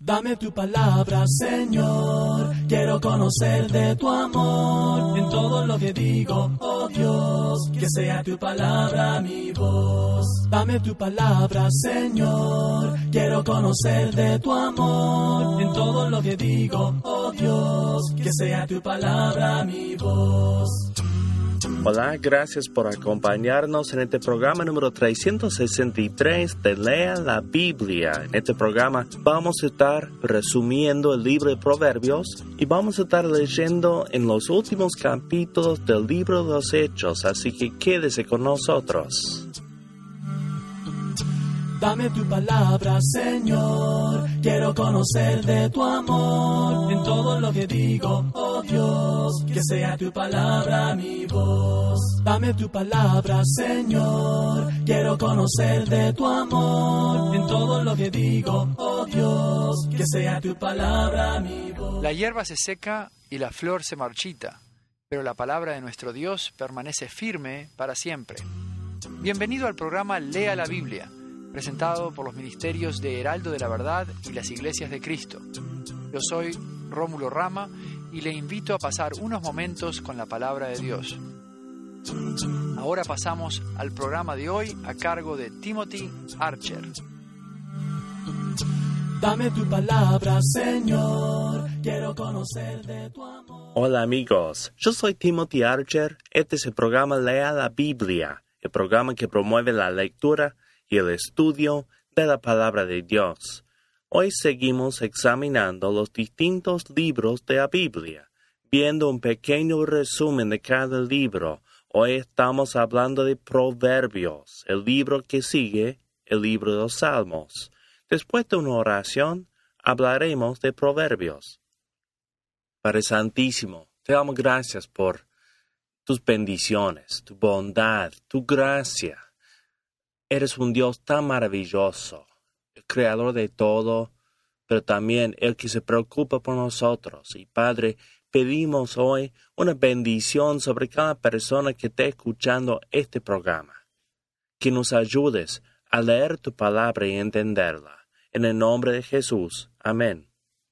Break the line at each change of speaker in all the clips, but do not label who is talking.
Dame tu palabra, Señor, quiero conocer de tu amor. En todo lo que digo, oh Dios, que sea tu palabra mi voz. Dame tu palabra, Señor, quiero conocer de tu amor. En todo lo que digo, oh Dios, que sea tu palabra mi voz.
Hola, gracias por acompañarnos en este programa número 363 de Lea la Biblia. En este programa vamos a estar resumiendo el libro de Proverbios y vamos a estar leyendo en los últimos capítulos del libro de los Hechos, así que quédese con nosotros.
Dame tu palabra, Señor, quiero conocer de tu amor. En todo lo que digo, oh Dios, que sea tu palabra mi voz. Dame tu palabra, Señor, quiero conocer de tu amor. En todo lo que digo, oh Dios, que sea tu palabra mi voz.
La hierba se seca y la flor se marchita, pero la palabra de nuestro Dios permanece firme para siempre. Bienvenido al programa Lea la Biblia, presentado por los ministerios de Heraldo de la Verdad y las Iglesias de Cristo. Yo soy Rómulo Rama y le invito a pasar unos momentos con la palabra de Dios. Ahora pasamos al programa de hoy a cargo de Timothy Archer.
Dame tu palabra, Señor, quiero conocer de tu amor.
Hola amigos, yo soy Timothy Archer. Este es el programa Lea la Biblia, el programa que promueve la lectura y el estudio de la palabra de Dios. Hoy seguimos examinando los distintos libros de la Biblia, viendo un pequeño resumen de cada libro. Hoy estamos hablando de Proverbios, el libro que sigue, el libro de los Salmos. Después de una oración, hablaremos de Proverbios. Padre Santísimo, te damos gracias por tus bendiciones, tu bondad, tu gracia. Eres un Dios tan maravilloso, el creador de todo, pero también el que se preocupa por nosotros. Y Padre, pedimos hoy una bendición sobre cada persona que esté escuchando este programa. Que nos ayudes a leer tu palabra y entenderla. En el nombre de Jesús. Amén.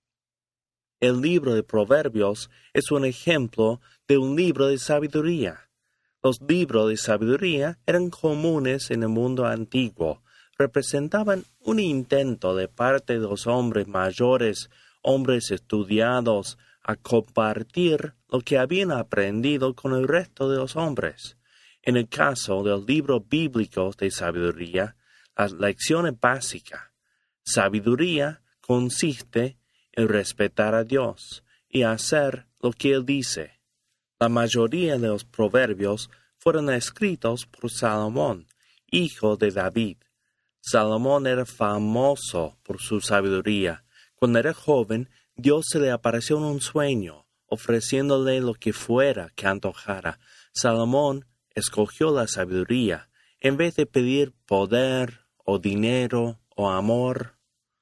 El libro de Proverbios es un ejemplo de un libro de sabiduría. Los libros de sabiduría eran comunes en el mundo antiguo. Representaban un intento de parte de los hombres mayores, hombres estudiados, a compartir lo que habían aprendido con el resto de los hombres. En el caso de los libros bíblicos de sabiduría, las lecciones básicas. Sabiduría consiste en respetar a Dios y hacer lo que Él dice. La mayoría de los proverbios fueron escritos por Salomón, hijo de David. Salomón era famoso por su sabiduría. Cuando era joven, Dios se le apareció en un sueño, ofreciéndole lo que fuera que antojara. Salomón escogió la sabiduría, en vez de pedir poder o dinero o amor.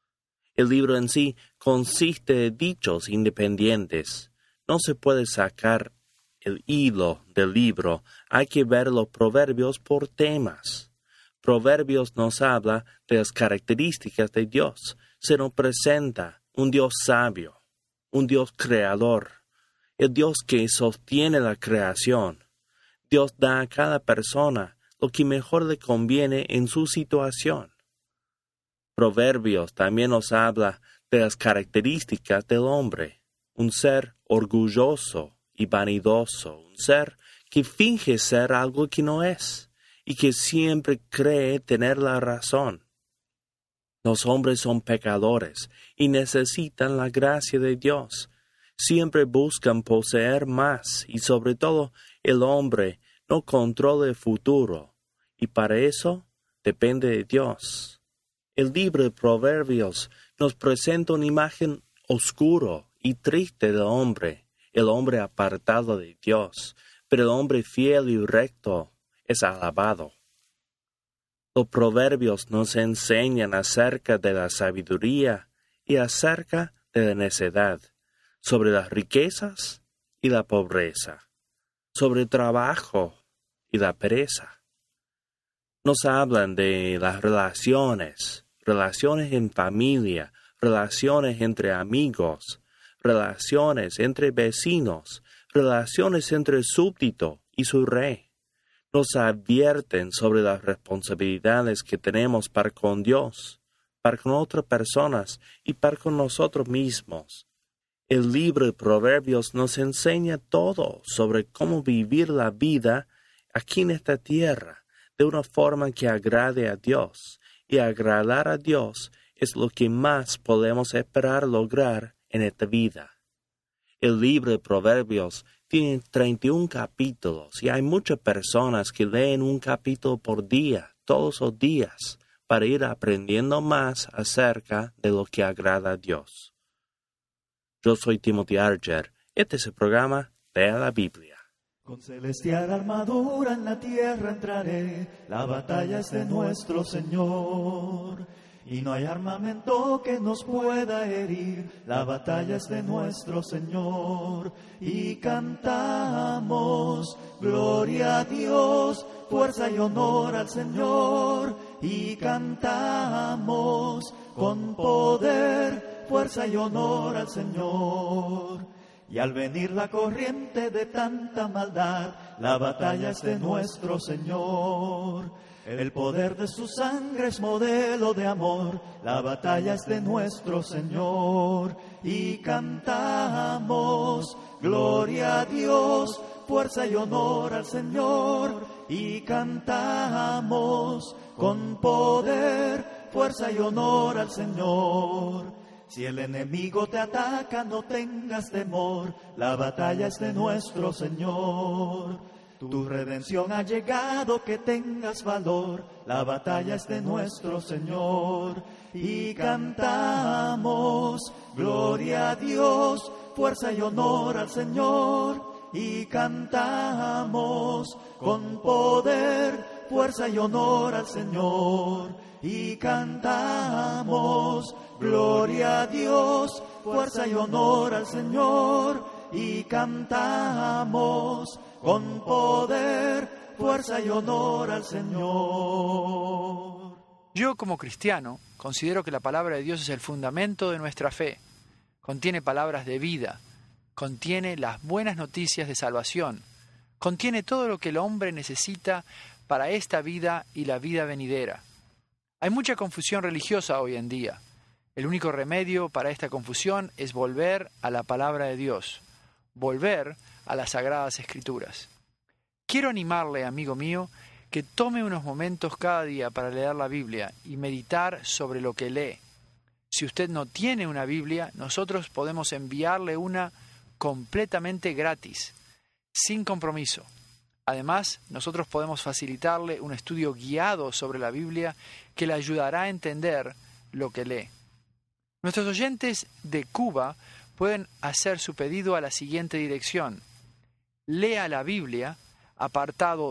El libro en sí consiste de dichos independientes. No se puede sacar el hilo del libro, hay que ver los proverbios por temas. Proverbios nos habla de las características de Dios. Se nos presenta un Dios sabio, un Dios creador, el Dios que sostiene la creación. Dios da a cada persona lo que mejor le conviene en su situación. Proverbios también nos habla de las características del hombre, un ser orgulloso y vanidoso, un ser que finge ser algo que no es y que siempre cree tener la razón. Los hombres son pecadores y necesitan la gracia de Dios. Siempre buscan poseer más y sobre todo el hombre no controla el futuro y para eso depende de Dios. El libro de Proverbios nos presenta una imagen oscura y triste del hombre, el hombre apartado de Dios, pero el hombre fiel y recto es alabado. Los proverbios nos enseñan acerca de la sabiduría y acerca de la necedad, sobre las riquezas y la pobreza, sobre el trabajo y la pereza. Nos hablan de las relaciones en familia, relaciones entre amigos, relaciones entre vecinos, relaciones entre el súbdito y su rey. Nos advierten sobre las responsabilidades que tenemos para con Dios, para con otras personas y para con nosotros mismos. El libro de Proverbios nos enseña todo sobre cómo vivir la vida aquí en esta tierra de una forma que agrade a Dios, y agradar a Dios es lo que más podemos esperar lograr en esta vida. El libro de Proverbios tiene 31 capítulos y hay muchas personas que leen un capítulo por día, todos los días, para ir aprendiendo más acerca de lo que agrada a Dios. Yo soy Timothy Archer. Este es el programa Lea la Biblia.
Con celestial armadura en la tierra entraré, la batalla es de nuestro Señor. Y no hay armamento que nos pueda herir, la batalla es de nuestro Señor. Y cantamos, gloria a Dios, fuerza y honor al Señor. Y cantamos, con poder, fuerza y honor al Señor. Y al venir la corriente de tanta maldad, la batalla es de nuestro Señor. El poder de su sangre es modelo de amor, la batalla es de nuestro Señor. Y cantamos, gloria a Dios, fuerza y honor al Señor. Y cantamos, con poder, fuerza y honor al Señor. Si el enemigo te ataca, no tengas temor, la batalla es de nuestro Señor. Tu redención ha llegado, que tengas valor, la batalla es de nuestro Señor. Y cantamos, gloria a Dios, fuerza y honor al Señor. Y cantamos, con poder, fuerza y honor al Señor. Y cantamos, gloria a Dios, fuerza y honor al Señor. Y cantamos, con poder, fuerza y honor al Señor.
Yo, como cristiano, considero que la palabra de Dios es el fundamento de nuestra fe. Contiene palabras de vida, contiene las buenas noticias de salvación, contiene todo lo que el hombre necesita para esta vida y la vida venidera. Hay mucha confusión religiosa hoy en día. El único remedio para esta confusión es volver a la palabra de Dios, volver a las Sagradas Escrituras. Quiero animarle, amigo mío, que tome unos momentos cada día para leer la Biblia y meditar sobre lo que lee. Si usted no tiene una Biblia, nosotros podemos enviarle una completamente gratis, sin compromiso. Además, nosotros podemos facilitarle un estudio guiado sobre la Biblia que le ayudará a entender lo que lee. Nuestros oyentes de Cuba pueden hacer su pedido a la siguiente dirección: Lea la Biblia, apartado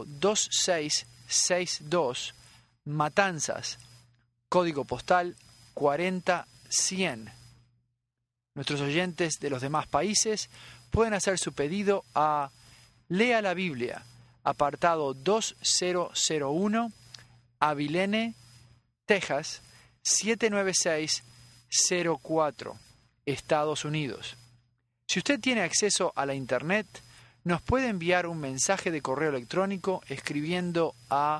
2662, Matanzas, código postal 40100. Nuestros oyentes de los demás países pueden hacer su pedido a Lea la Biblia, apartado 2001, Abilene, Texas, 79604, Estados Unidos. Si usted tiene acceso a la Internet, nos puede enviar un mensaje de correo electrónico escribiendo a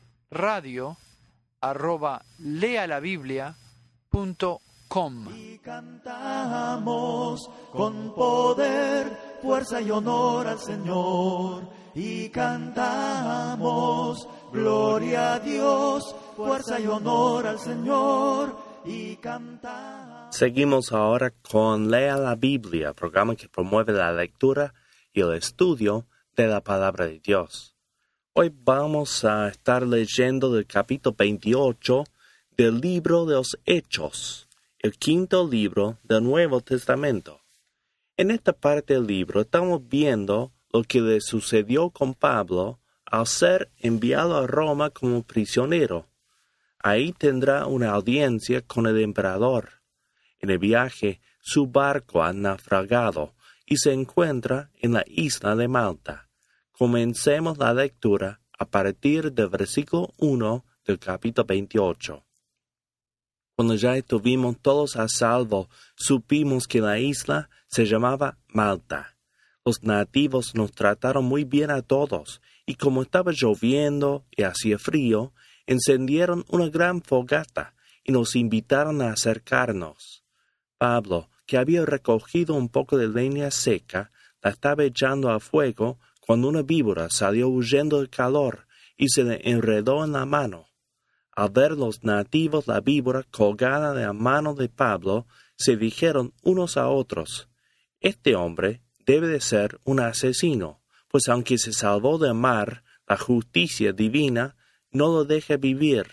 radio@lealabiblia.com.
Y cantamos, con poder, fuerza y honor al Señor. Y cantamos, gloria a Dios, fuerza y honor al Señor. Y cantamos.
Seguimos ahora con Lea la Biblia, programa que promueve la lectura y el estudio de la palabra de Dios. Hoy vamos a estar leyendo del capítulo 28 del libro de los Hechos, el quinto libro del Nuevo Testamento. En esta parte del libro estamos viendo lo que le sucedió con Pablo al ser enviado a Roma como prisionero. Ahí tendrá una audiencia con el emperador. En el viaje, su barco ha naufragado y se encuentra en la isla de Malta. Comencemos la lectura a partir del versículo 1 del capítulo 28. Cuando ya estuvimos todos a salvo, supimos que la isla se llamaba Malta. Los nativos nos trataron muy bien a todos, y como estaba lloviendo y hacía frío, encendieron una gran fogata y nos invitaron a acercarnos. Pablo, que había recogido un poco de leña seca, la estaba echando a fuego cuando una víbora salió huyendo del calor y se le enredó en la mano. Al ver los nativos la víbora colgada de la mano de Pablo, se dijeron unos a otros: «Este hombre debe de ser un asesino, pues aunque se salvó del mar, la justicia divina no lo deja vivir».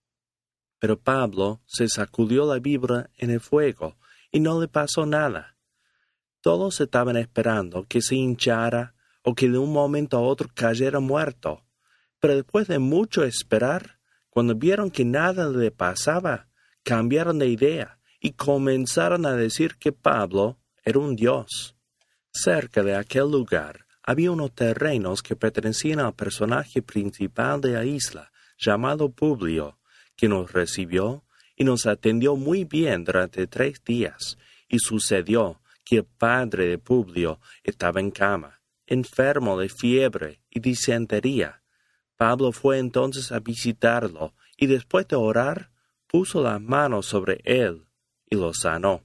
Pero Pablo se sacudió la víbora en el fuego y no le pasó nada. Todos estaban esperando que se hinchara o que de un momento a otro cayera muerto. Pero después de mucho esperar, cuando vieron que nada le pasaba, cambiaron de idea y comenzaron a decir que Pablo era un dios. Cerca de aquel lugar había unos terrenos que pertenecían al personaje principal de la isla, llamado Publio, que nos recibió y nos atendió muy bien durante 3 días, y sucedió que el padre de Publio estaba en cama, enfermo de fiebre y disentería. Pablo fue entonces a visitarlo, y después de orar, puso las manos sobre él y lo sanó.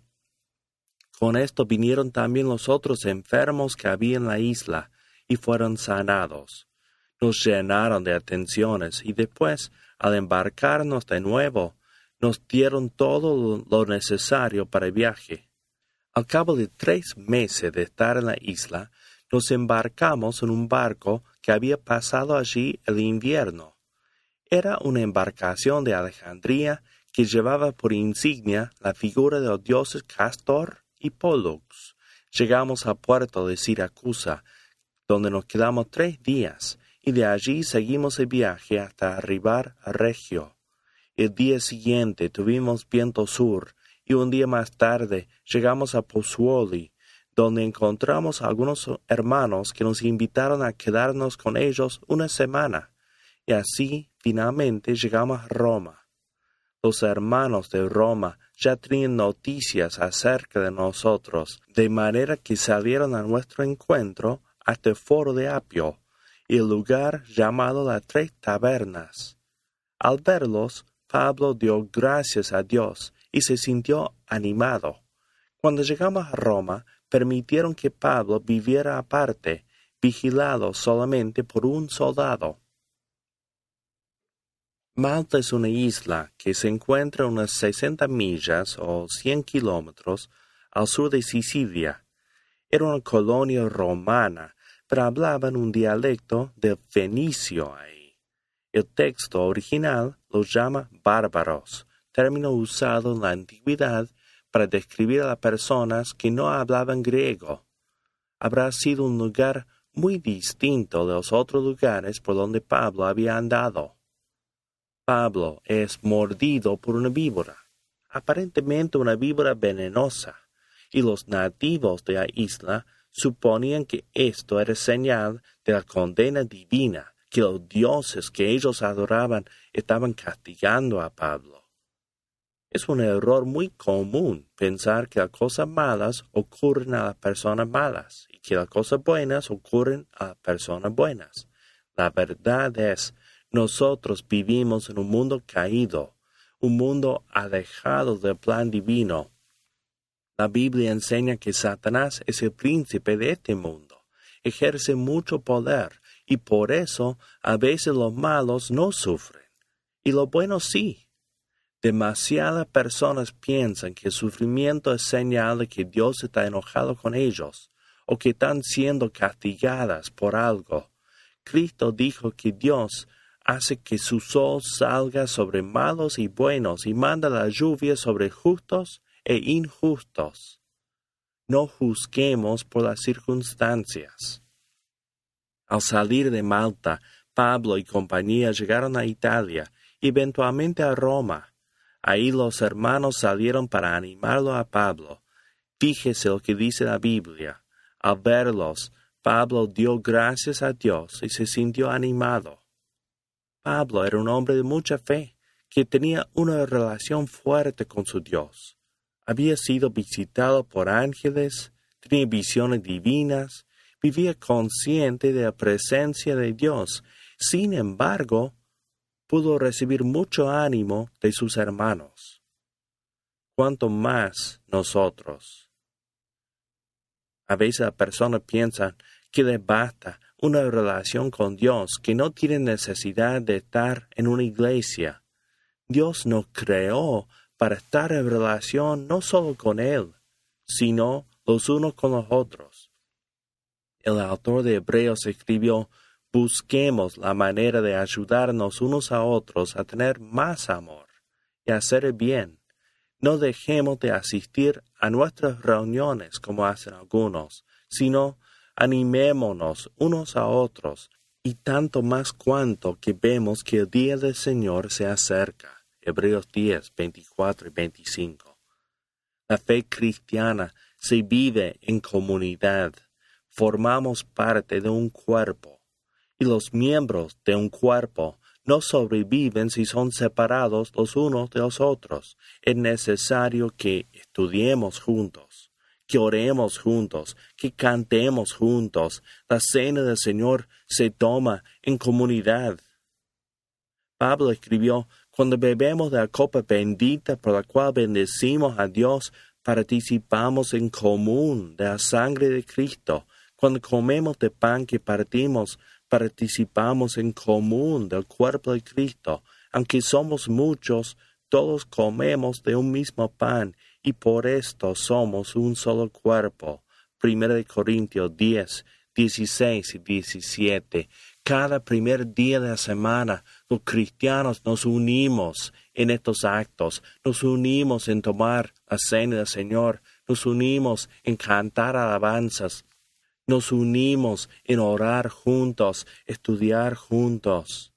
Con esto vinieron también los otros enfermos que había en la isla, y fueron sanados. Nos llenaron de atenciones, y después, al embarcarnos de nuevo, nos dieron todo lo necesario para el viaje. Al cabo de 3 meses de estar en la isla, nos embarcamos en un barco que había pasado allí el invierno. Era una embarcación de Alejandría que llevaba por insignia la figura de los dioses Castor y Pollux. Llegamos al puerto de Siracusa, donde nos quedamos 3 días, y de allí seguimos el viaje hasta arribar a Regio. El día siguiente tuvimos viento sur, y un día más tarde llegamos a Pozzuoli, donde encontramos a algunos hermanos que nos invitaron a quedarnos con ellos una semana, y así finalmente llegamos a Roma. Los hermanos de Roma ya tenían noticias acerca de nosotros, de manera que salieron a nuestro encuentro hasta el foro de Apio, y el lugar llamado las 3 tabernas. Al verlos, Pablo dio gracias a Dios y se sintió animado. Cuando llegamos a Roma, permitieron que Pablo viviera aparte, vigilado solamente por un soldado. Malta es una isla que se encuentra a unas 60 millas o 100 kilómetros al sur de Sicilia. Era una colonia romana, pero hablaban un dialecto del fenicio ahí. El texto original los llama bárbaros, término usado en la antigüedad para describir a las personas que no hablaban griego. Habrá sido un lugar muy distinto de los otros lugares por donde Pablo había andado. Pablo es mordido por una víbora, aparentemente una víbora venenosa, y los nativos de la isla suponían que esto era señal de la condena divina, que los dioses que ellos adoraban estaban castigando a Pablo. Es un error muy común pensar que las cosas malas ocurren a las personas malas y que las cosas buenas ocurren a las personas buenas. La verdad es, nosotros vivimos en un mundo caído, un mundo alejado del plan divino. La Biblia enseña que Satanás es el príncipe de este mundo, ejerce mucho poder, y por eso a veces los malos no sufren, y los buenos sí. Demasiadas personas piensan que el sufrimiento es señal de que Dios está enojado con ellos, o que están siendo castigadas por algo. Cristo dijo que Dios hace que su sol salga sobre malos y buenos y manda la lluvia sobre justos e injustos. No juzguemos por las circunstancias. Al salir de Malta, Pablo y compañía llegaron a Italia y eventualmente a Roma. Ahí los hermanos salieron para animarlo a Pablo. Fíjese lo que dice la Biblia. Al verlos, Pablo dio gracias a Dios y se sintió animado. Pablo era un hombre de mucha fe, que tenía una relación fuerte con su Dios. Había sido visitado por ángeles, tenía visiones divinas, vivía consciente de la presencia de Dios. Sin embargo, pudo recibir mucho ánimo de sus hermanos. ¿Cuánto más nosotros? A veces las personas piensan que les basta una relación con Dios, que no tienen necesidad de estar en una iglesia. Dios nos creó para estar en relación no solo con Él, sino los unos con los otros. El autor de Hebreos escribió: busquemos la manera de ayudarnos unos a otros a tener más amor y a hacer el bien. No dejemos de asistir a nuestras reuniones como hacen algunos, sino animémonos unos a otros, y tanto más cuanto que vemos que el día del Señor se acerca. Hebreos 10, 24 y 25. La fe cristiana se vive en comunidad. Formamos parte de un cuerpo, y los miembros de un cuerpo no sobreviven si son separados los unos de los otros. Es necesario que estudiemos juntos, que oremos juntos, que cantemos juntos. La cena del Señor se toma en comunidad. Pablo escribió: cuando bebemos de la copa bendita por la cual bendecimos a Dios, participamos en común de la sangre de Cristo. Cuando comemos de pan que partimos, participamos en común del cuerpo de Cristo. Aunque somos muchos, todos comemos de un mismo pan, y por esto somos un solo cuerpo. 1 Corintios 10, 16 y 17. Cada primer día de la semana, los cristianos nos unimos en estos actos. Nos unimos en tomar la cena del Señor. Nos unimos en cantar alabanzas. Nos unimos en orar juntos, estudiar juntos.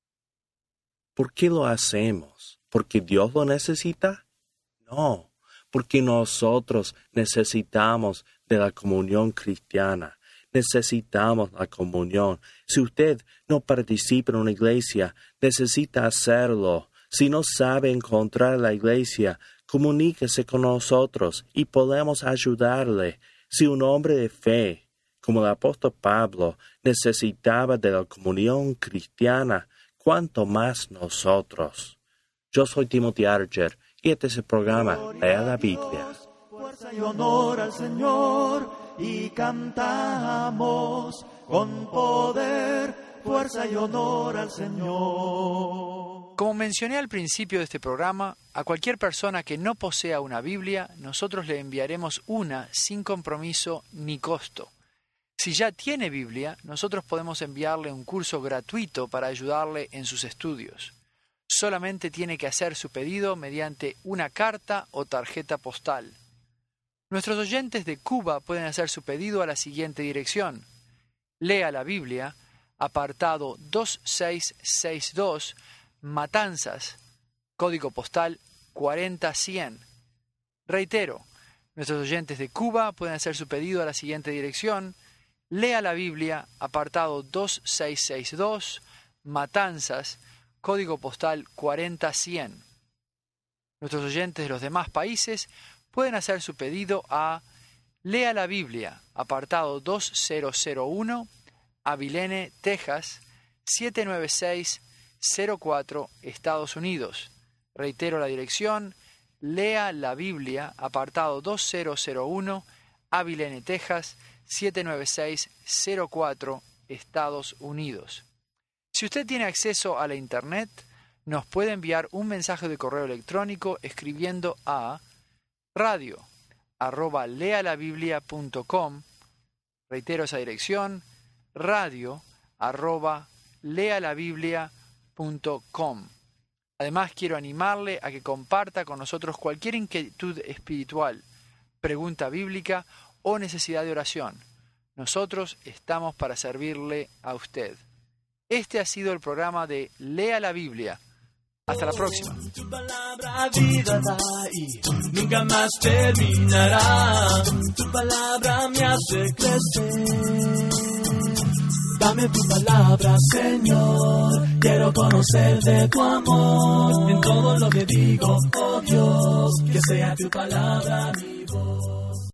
¿Por qué lo hacemos? ¿Porque Dios lo necesita? No, porque nosotros necesitamos de la comunión cristiana. Necesitamos la comunión. Si usted no participa en una iglesia, necesita hacerlo. Si no sabe encontrar la iglesia, comuníquese con nosotros y podemos ayudarle. Si un hombre de fe, como el apóstol Pablo, necesitaba de la comunión cristiana, ¿cuánto más nosotros? Yo soy Timothy Archer y este es el programa Lea la Biblia.
Fuerza y honor al Señor y cantamos con poder, fuerza y honor al Señor.
Como mencioné al principio de este programa, a cualquier persona que no posea una Biblia, nosotros le enviaremos una sin compromiso ni costo. Si ya tiene Biblia, nosotros podemos enviarle un curso gratuito para ayudarle en sus estudios. Solamente tiene que hacer su pedido mediante una carta o tarjeta postal. Nuestros oyentes de Cuba pueden hacer su pedido a la siguiente dirección: Lea la Biblia, apartado 2662, Matanzas, código postal 40100. Reitero, nuestros oyentes de Cuba pueden hacer su pedido a la siguiente dirección: Lea la Biblia, apartado 2662, Matanzas, código postal 40100. Nuestros oyentes de los demás países pueden hacer su pedido a Lea la Biblia, apartado 2001, Abilene, Texas, 79604, Estados Unidos. Reitero la dirección: Lea la Biblia, apartado 2001, Abilene, Texas, 79604, Estados Unidos. Si usted tiene acceso a la Internet, nos puede enviar un mensaje de correo electrónico escribiendo a radio@lealabiblia.com. Reitero esa dirección: radio@lealabiblia.com. Además, quiero animarle a que comparta con nosotros cualquier inquietud espiritual, pregunta bíblica o necesidad de oración. Nosotros estamos para servirle a usted. Este ha sido el programa de Lea la Biblia. Hasta la próxima.
Tu palabra vida da y nunca más terminará. Tu palabra me hace crecer. Dame tu palabra, Señor. Quiero conocer de tu amor. En todo lo que digo, oh Dios, que sea tu palabra mi